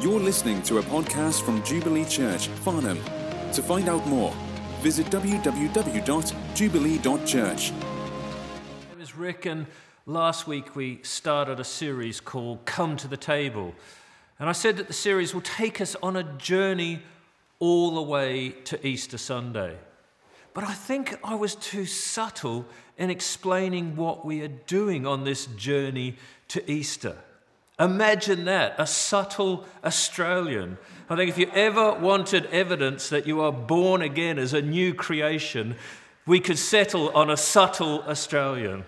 You're listening to a podcast from Jubilee Church, Farnham. To find out more, visit www.jubilee.church. My name is Rick, and last week we started a series called Come to the Table. And I said that the series will take us on a journey all the way to Easter Sunday. But I think I was too subtle in explaining what we are doing on this journey to Easter. Imagine that, a subtle Australian. I think if you ever wanted evidence that you are born again as a new creation, we could settle on a subtle Australian.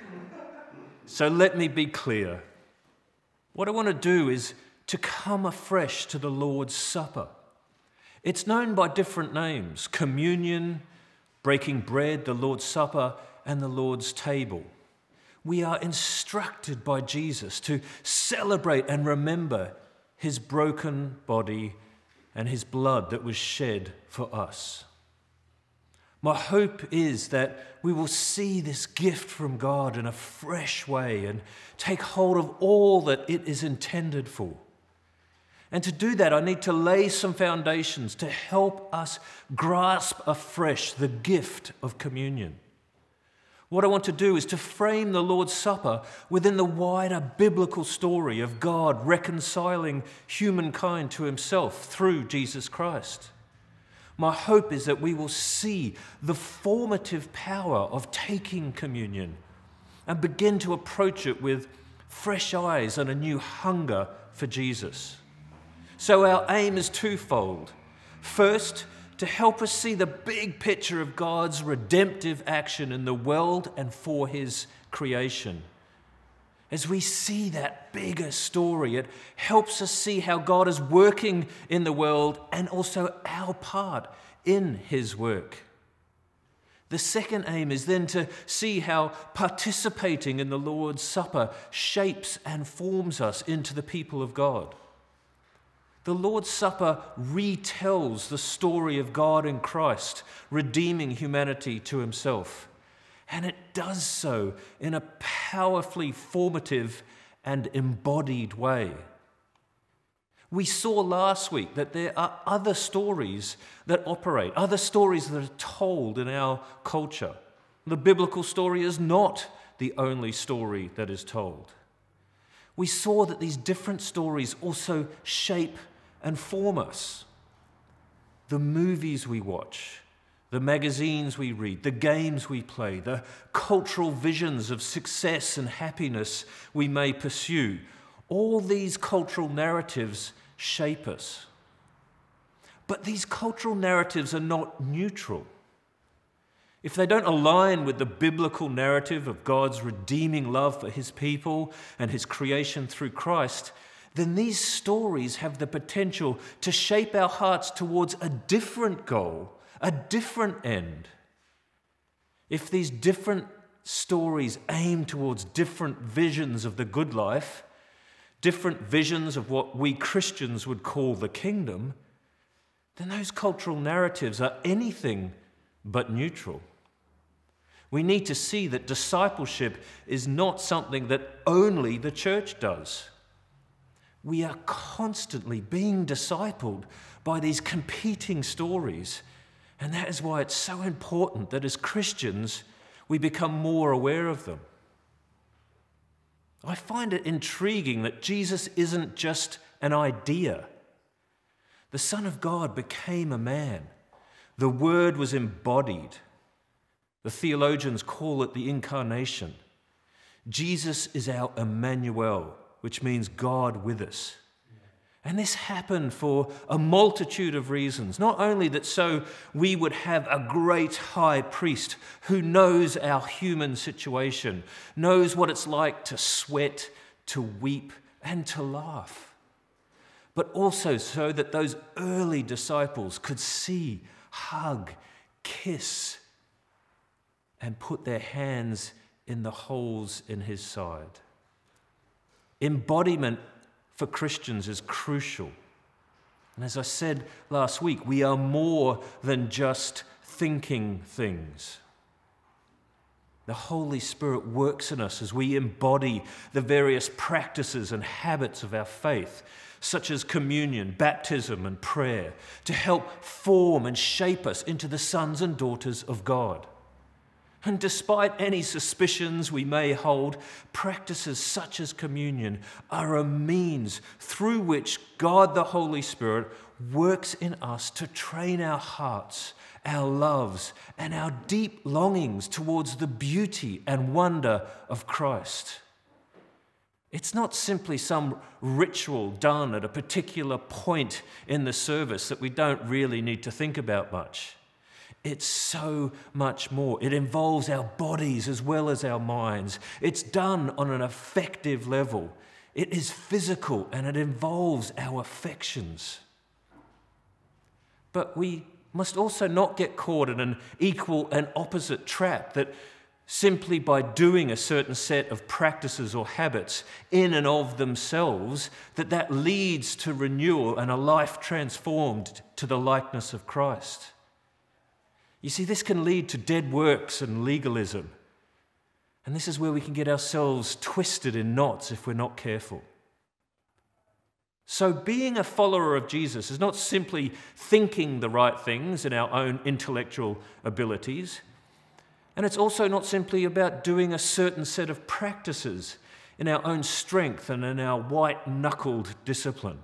So let me be clear. What I want to do is to come afresh to the Lord's Supper. It's known by different names: communion, breaking bread, the Lord's Supper, and the Lord's table. We are instructed by Jesus to celebrate and remember his broken body and his blood that was shed for us. My hope is that we will see this gift from God in a fresh way and take hold of all that it is intended for. And to do that, I need to lay some foundations to help us grasp afresh the gift of communion. What I want to do is to frame the Lord's Supper within the wider biblical story of God reconciling humankind to himself through Jesus Christ. My hope is that we will see the formative power of taking communion and begin to approach it with fresh eyes and a new hunger for Jesus. So our aim is twofold. First, to help us see the big picture of God's redemptive action in the world and for his creation. As we see that bigger story, it helps us see how God is working in the world and also our part in his work. The second aim is then to see how participating in the Lord's Supper shapes and forms us into the people of God. The Lord's Supper retells the story of God in Christ, redeeming humanity to himself. And it does so in a powerfully formative and embodied way. We saw last week that there are other stories that operate, other stories that are told in our culture. The biblical story is not the only story that is told. We saw that these different stories also shape and form us. The movies we watch, the magazines we read, the games we play, the cultural visions of success and happiness we may pursue, all these cultural narratives shape us. But these cultural narratives are not neutral. If they don't align with the biblical narrative of God's redeeming love for his people and his creation through Christ, then these stories have the potential to shape our hearts towards a different goal, a different end. If these different stories aim towards different visions of the good life, different visions of what we Christians would call the kingdom, then those cultural narratives are anything but neutral. We need to see that discipleship is not something that only the church does. We are constantly being discipled by these competing stories. And that is why it's so important that as Christians, we become more aware of them. I find it intriguing that Jesus isn't just an idea. The Son of God became a man. The Word was embodied. The theologians call it the incarnation. Jesus is our Emmanuel, which means God with us. And this happened for a multitude of reasons. Not only that so we would have a great high priest who knows our human situation, knows what it's like to sweat, to weep, and to laugh, but also so that those early disciples could see, hug, kiss, and put their hands in the holes in his side. Embodiment for Christians is crucial. And as I said last week, we are more than just thinking things. The Holy Spirit works in us as we embody the various practices and habits of our faith, such as communion, baptism, and prayer, to help form and shape us into the sons and daughters of God. And despite any suspicions we may hold, practices such as communion are a means through which God the Holy Spirit works in us to train our hearts, our loves, and our deep longings towards the beauty and wonder of Christ. It's not simply some ritual done at a particular point in the service that we don't really need to think about much. It's so much more. It involves our bodies as well as our minds. It's done on an affective level. It is physical and it involves our affections. But we must also not get caught in an equal and opposite trap that simply by doing a certain set of practices or habits in and of themselves, that leads to renewal and a life transformed to the likeness of Christ. You see, this can lead to dead works and legalism. And this is where we can get ourselves twisted in knots if we're not careful. So being a follower of Jesus is not simply thinking the right things in our own intellectual abilities. And it's also not simply about doing a certain set of practices in our own strength and in our white-knuckled discipline.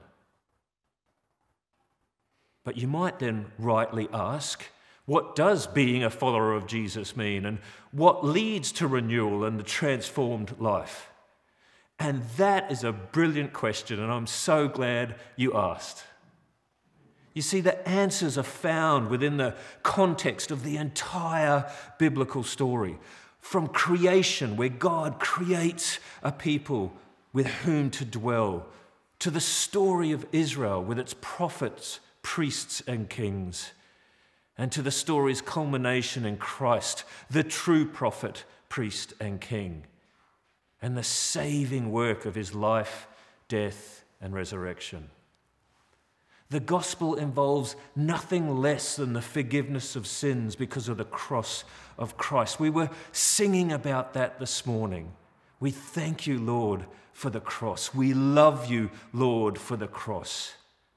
But you might then rightly ask, what does being a follower of Jesus mean? And what leads to renewal and the transformed life? And that is a brilliant question, and I'm so glad you asked. You see, the answers are found within the context of the entire biblical story. From creation, where God creates a people with whom to dwell, to the story of Israel with its prophets, priests, and kings, and to the story's culmination in Christ, the true prophet, priest, and king, and the saving work of his life, death, and resurrection. The gospel involves nothing less than the forgiveness of sins because of the cross of Christ. We were singing about that this morning. We thank you, Lord, for the cross. We love you, Lord, for the cross.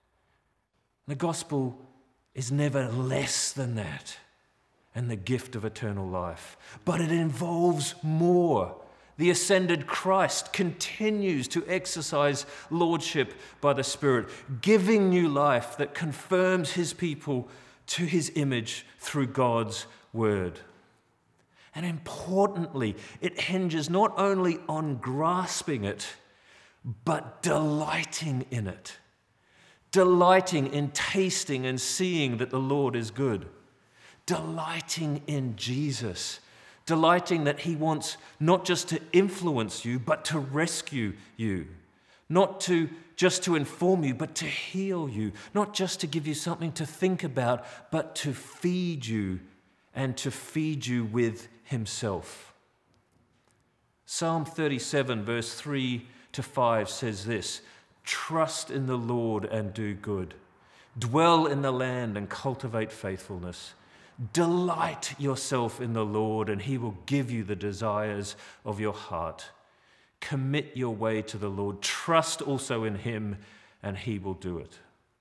The gospel is never less than that and the gift of eternal life. But it involves more. The ascended Christ continues to exercise lordship by the Spirit, giving new life that confirms his people to his image through God's word. And importantly, it hinges not only on grasping it, but delighting in it. Delighting in tasting and seeing that the Lord is good. Delighting in Jesus. Delighting that he wants not just to influence you, but to rescue you. Not just to inform you, but to heal you. Not just to give you something to think about, but to feed you and to feed you with himself. Psalm 37, verse 3 to 5 says this: "Trust in the Lord and do good. Dwell in the land and cultivate faithfulness. Delight yourself in the Lord, and he will give you the desires of your heart. Commit your way to the Lord. Trust also in him, and he will do it."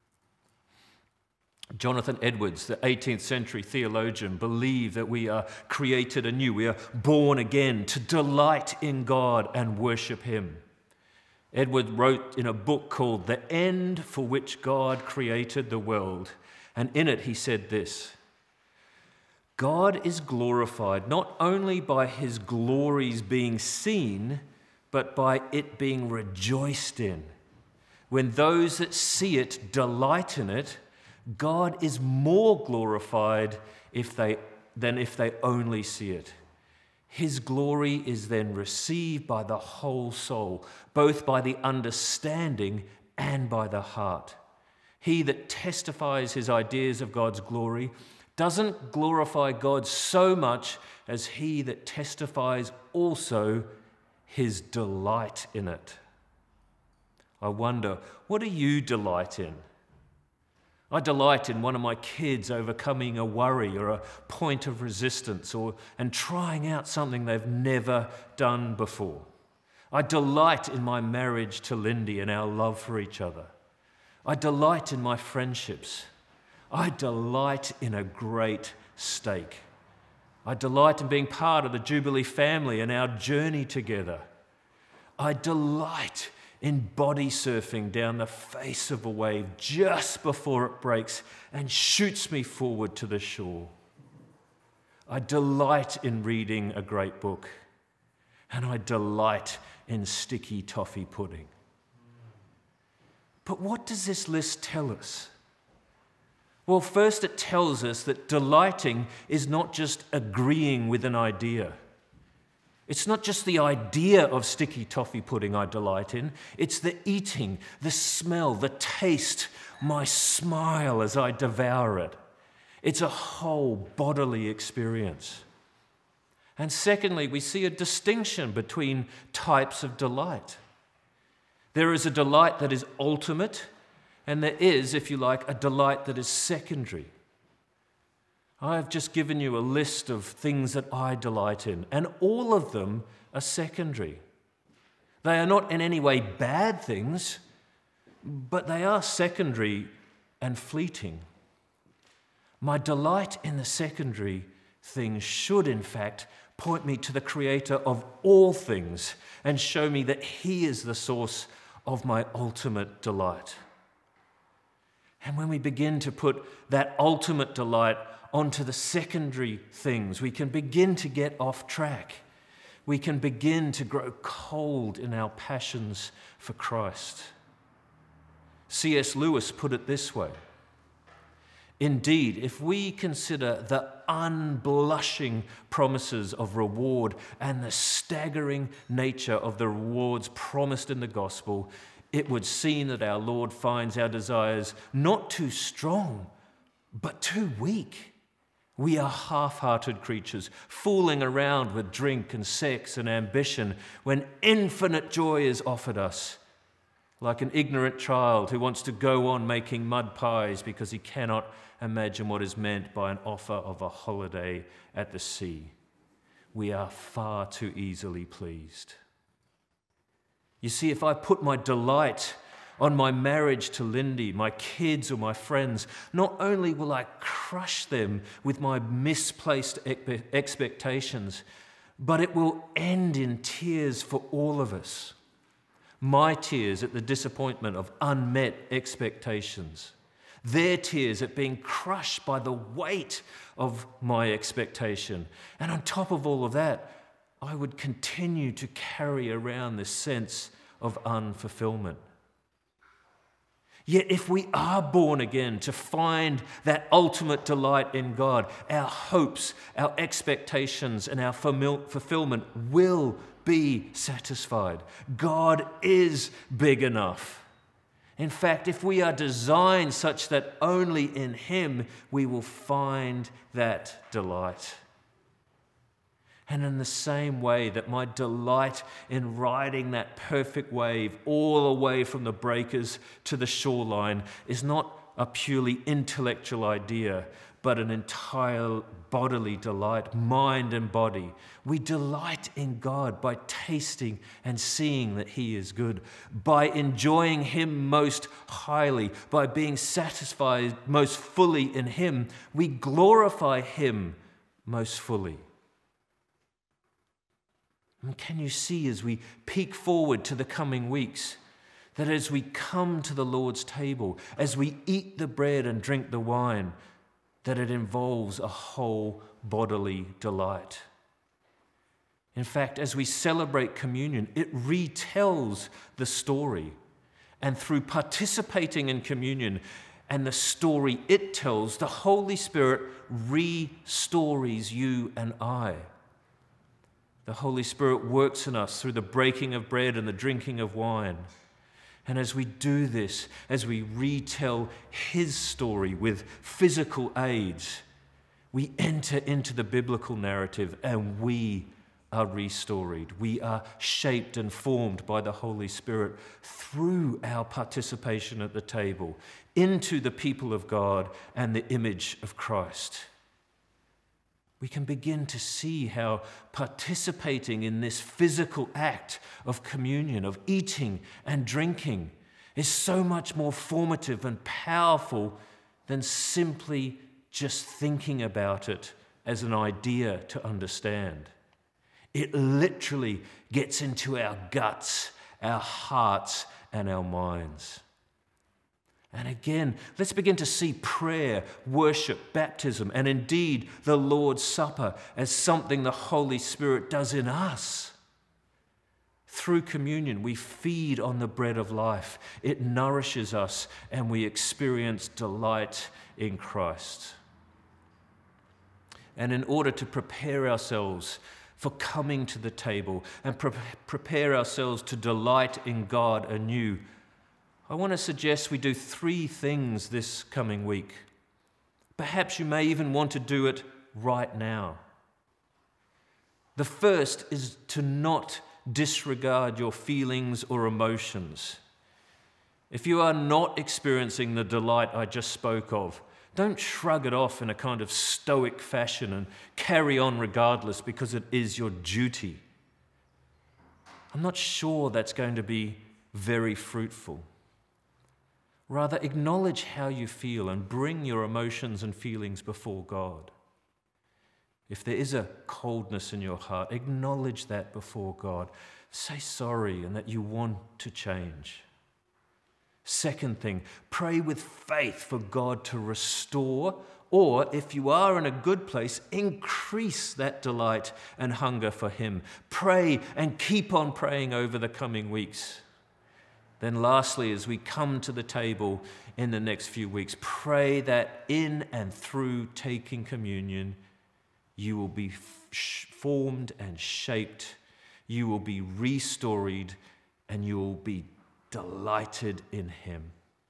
Jonathan Edwards, the 18th century theologian, believed that we are created anew. We are born again to delight in God and worship him. Edward wrote in a book called The End for Which God Created the World, and in it he said this: "God is glorified not only by his glories being seen, but by it being rejoiced in. When those that see it delight in it, God is more glorified than if they only see it. His glory is then received by the whole soul, both by the understanding and by the heart. He that testifies his ideas of God's glory doesn't glorify God so much as he that testifies also his delight in it." I wonder, what do you delight in? I delight in one of my kids overcoming a worry or a point of resistance and trying out something they've never done before. I delight in my marriage to Lindy and our love for each other. I delight in my friendships. I delight in a great steak. I delight in being part of the Jubilee family and our journey together. I delight in body surfing down the face of a wave just before it breaks and shoots me forward to the shore. I delight in reading a great book, and I delight in sticky toffee pudding. But what does this list tell us? Well, first it tells us that delighting is not just agreeing with an idea. It's not just the idea of sticky toffee pudding I delight in. It's the eating, the smell, the taste, my smile as I devour it. It's a whole bodily experience. And secondly, we see a distinction between types of delight. There is a delight that is ultimate, and there is, if you like, a delight that is secondary. I've just given you a list of things that I delight in, and all of them are secondary. They are not in any way bad things, but they are secondary and fleeting. My delight in the secondary things should, in fact, point me to the Creator of all things and show me that He is the source of my ultimate delight. And when we begin to put that ultimate delight onto the secondary things, we can begin to get off track. We can begin to grow cold in our passions for Christ. C.S. Lewis put it this way: indeed, if we consider the unblushing promises of reward and the staggering nature of the rewards promised in the gospel, it would seem that our Lord finds our desires not too strong, but too weak. We are half-hearted creatures, fooling around with drink and sex and ambition when infinite joy is offered us, like an ignorant child who wants to go on making mud pies because he cannot imagine what is meant by an offer of a holiday at the sea. We are far too easily pleased. You see, if I put my delight on my marriage to Lindy, my kids or my friends, not only will I crush them with my misplaced expectations, but it will end in tears for all of us. My tears at the disappointment of unmet expectations. Their tears at being crushed by the weight of my expectation. And on top of all of that, I would continue to carry around this sense of unfulfillment. Yet if we are born again to find that ultimate delight in God, our hopes, our expectations, and our fulfillment will be satisfied. God is big enough. In fact, if we are designed such that only in Him we will find that delight. And in the same way that my delight in riding that perfect wave all the way from the breakers to the shoreline is not a purely intellectual idea, but an entire bodily delight, mind and body. We delight in God by tasting and seeing that He is good, by enjoying Him most highly, by being satisfied most fully in Him. We glorify Him most fully. And can you see as we peek forward to the coming weeks, that as we come to the Lord's table, as we eat the bread and drink the wine, that it involves a whole bodily delight. In fact, as we celebrate communion, it retells the story. And through participating in communion and the story it tells, the Holy Spirit re-stories you and I. The Holy Spirit works in us through the breaking of bread and the drinking of wine. And as we do this, as we retell His story with physical aids, we enter into the biblical narrative and we are restoried. We are shaped and formed by the Holy Spirit through our participation at the table into the people of God and the image of Christ. We can begin to see how participating in this physical act of communion, of eating and drinking, is so much more formative and powerful than simply just thinking about it as an idea to understand. It literally gets into our guts, our hearts, and our minds. And again, let's begin to see prayer, worship, baptism, and indeed the Lord's Supper as something the Holy Spirit does in us. Through communion, we feed on the bread of life. It nourishes us, and we experience delight in Christ. And in order to prepare ourselves for coming to the table and prepare ourselves to delight in God anew, I want to suggest we do 3 things this coming week. Perhaps you may even want to do it right now. The first is to not disregard your feelings or emotions. If you are not experiencing the delight I just spoke of, don't shrug it off in a kind of stoic fashion and carry on regardless because it is your duty. I'm not sure that's going to be very fruitful. Rather, acknowledge how you feel and bring your emotions and feelings before God. If there is a coldness in your heart, acknowledge that before God. Say sorry and that you want to change. Second thing, pray with faith for God to restore, or if you are in a good place, increase that delight and hunger for Him. Pray and keep on praying over the coming weeks. Then lastly, as we come to the table in the next few weeks, pray that in and through taking communion, you will be formed and shaped, you will be restoried, and you will be delighted in Him.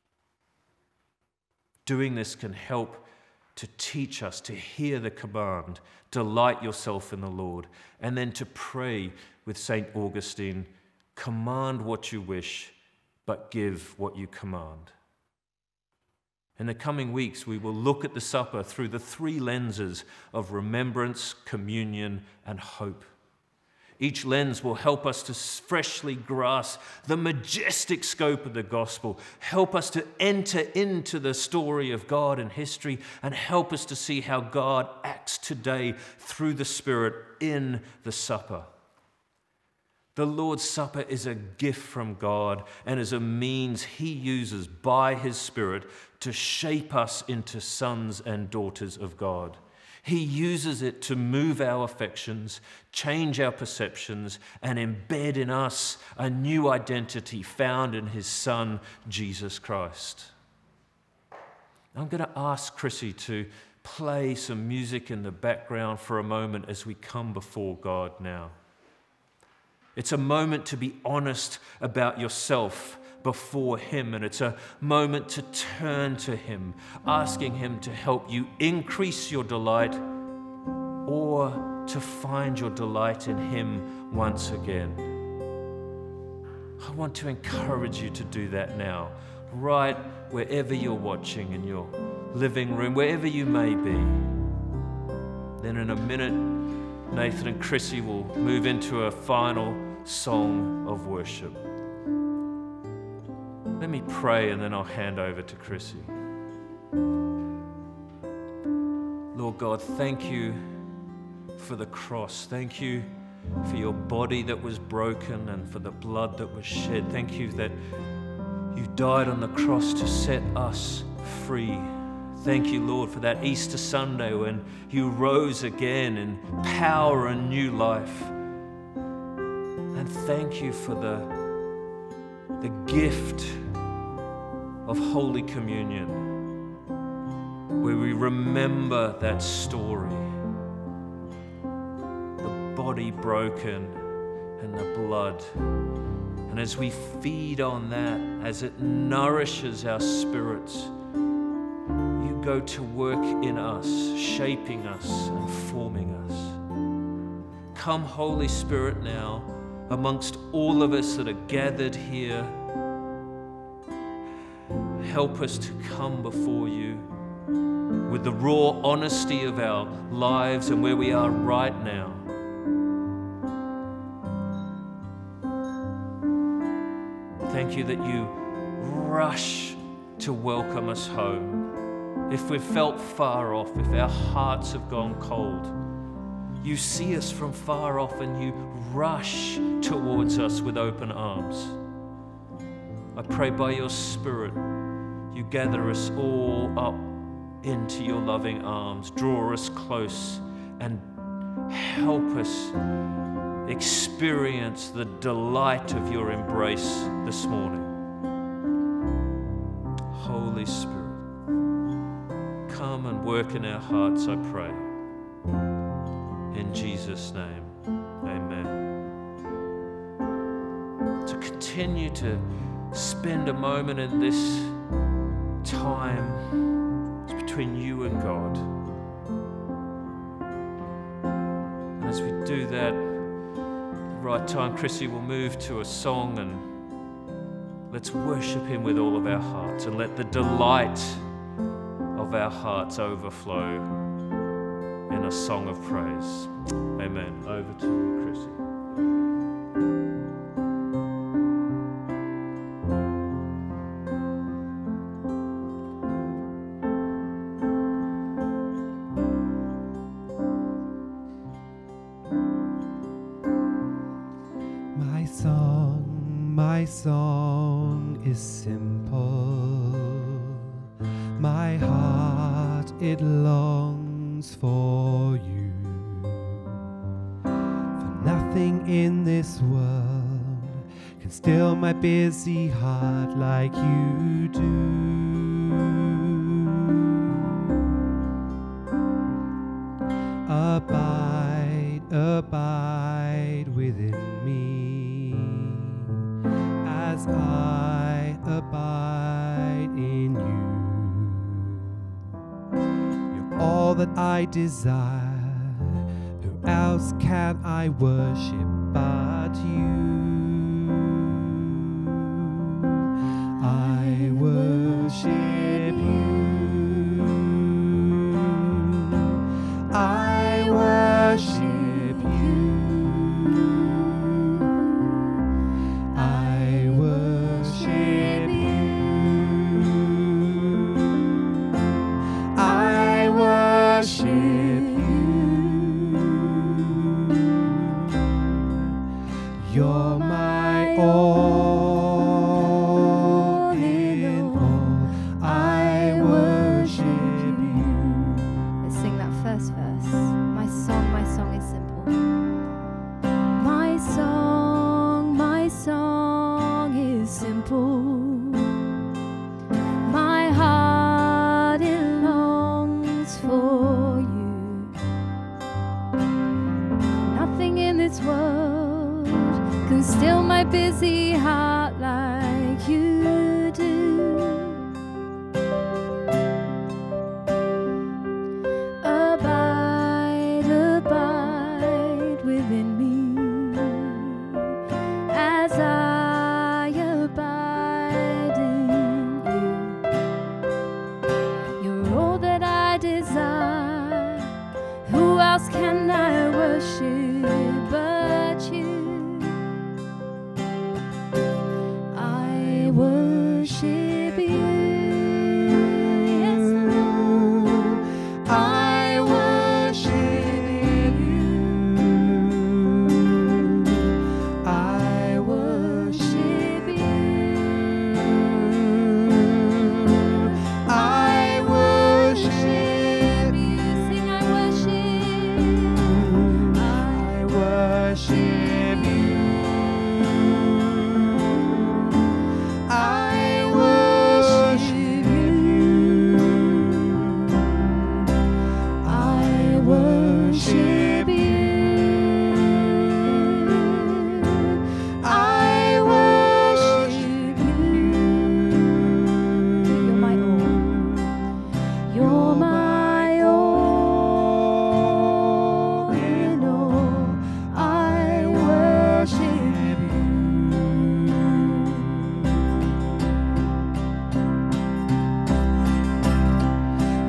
Doing this can help to teach us to hear the command, delight yourself in the Lord, and then to pray with St. Augustine, command what you wish, but give what you command. In the coming weeks, we will look at the supper through the 3 lenses of remembrance, communion, and hope. Each lens will help us to freshly grasp the majestic scope of the gospel, help us to enter into the story of God and history, and help us to see how God acts today through the Spirit in the supper. The Lord's Supper is a gift from God and is a means He uses by His Spirit to shape us into sons and daughters of God. He uses it to move our affections, change our perceptions, and embed in us a new identity found in His Son, Jesus Christ. I'm going to ask Chrissy to play some music in the background for a moment as we come before God now. It's a moment to be honest about yourself before Him, and it's a moment to turn to Him, asking Him to help you increase your delight or to find your delight in Him once again. I want to encourage you to do that now, right wherever you're watching, in your living room, wherever you may be. Then in a minute, Nathan and Chrissy will move into a final song of worship. Let me pray and then I'll hand over to Chrissy. Lord God, thank you for the cross. Thank you for your body that was broken and for the blood that was shed. Thank you that you died on the cross to set us free. Thank you, Lord, for that Easter Sunday when you rose again in power and new life. And thank you for the gift of Holy Communion, where we remember that story, the body broken and the blood. And as we feed on that, as it nourishes our spirits, you go to work in us, shaping us and forming us. come, Holy Spirit, now amongst all of us that are gathered here. Help us to come before you with the raw honesty of our lives and where we are right now. Thank you that you rush to welcome us home. If we've felt far off, if our hearts have gone cold, you see us from far off and you rush towards us with open arms. I pray by your Spirit, you gather us all up into your loving arms, draw us close and help us experience the delight of your embrace this morning. Holy Spirit, come and work in our hearts, I pray. In Jesus' name, amen. To continue to spend a moment in this time between you and God. And as we do that, at the right time, Chrissy will move to a song, and let's worship him with all of our hearts and let the delight of our hearts overflow in a song of praise. Amen. Over to you, Chrissy. My song is simple. My heart, it longs for you. For nothing in this world can still my busy heart like you do. Abide, abide within me, as I abide in you. You're all that I desire. Who else can I worship but you? I worship you. I worship you.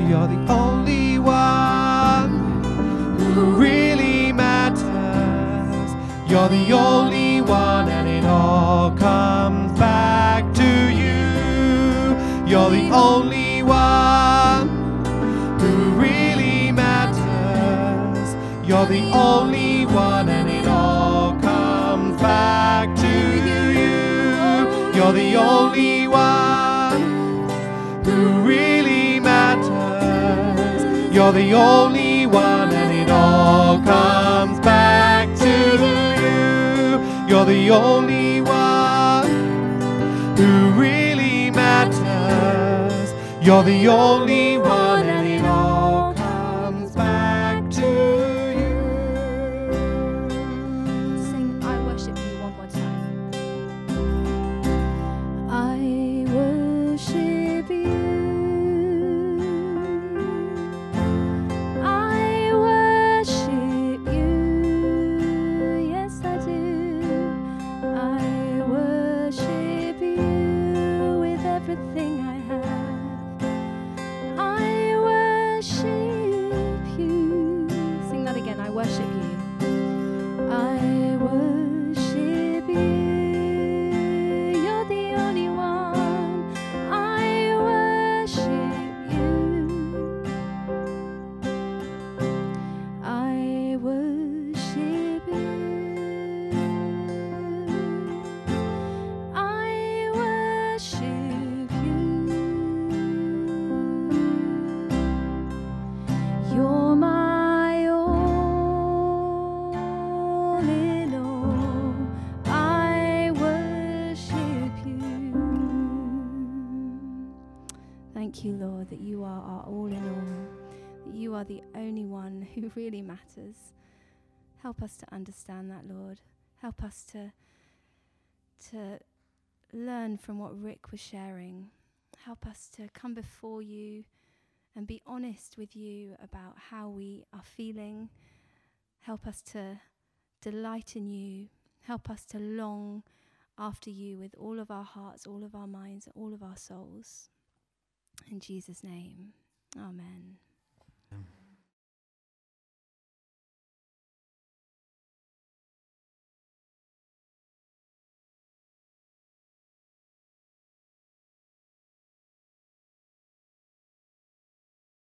You're the only one who really matters. You're the only one, and it all comes back to you. You're the only one who really matters. You're the only one, and it all comes back to you. You're the only one who really matters. You're the only one, and it all comes back to you. You're the only one who really matters. You're the only one, and it all comes back to you. Sing I Worship You one more time. I worship you. I worship you. Yes, I do. I worship you with everything I have. I worship you. Sing that again. I worship you. I worship you. You're the only one. I worship you. I worship you. I worship you. You're my all in all. I worship you. Thank you, Lord, that you are our all in all, that you are the only one who really matters. Help us to understand that, Lord. Help us to learn from what Rick was sharing. Help us to come before you and be honest with you about how we are feeling. Help us to delight in you. Help us to long after you with all of our hearts, all of our minds, all of our souls. In Jesus' name, amen.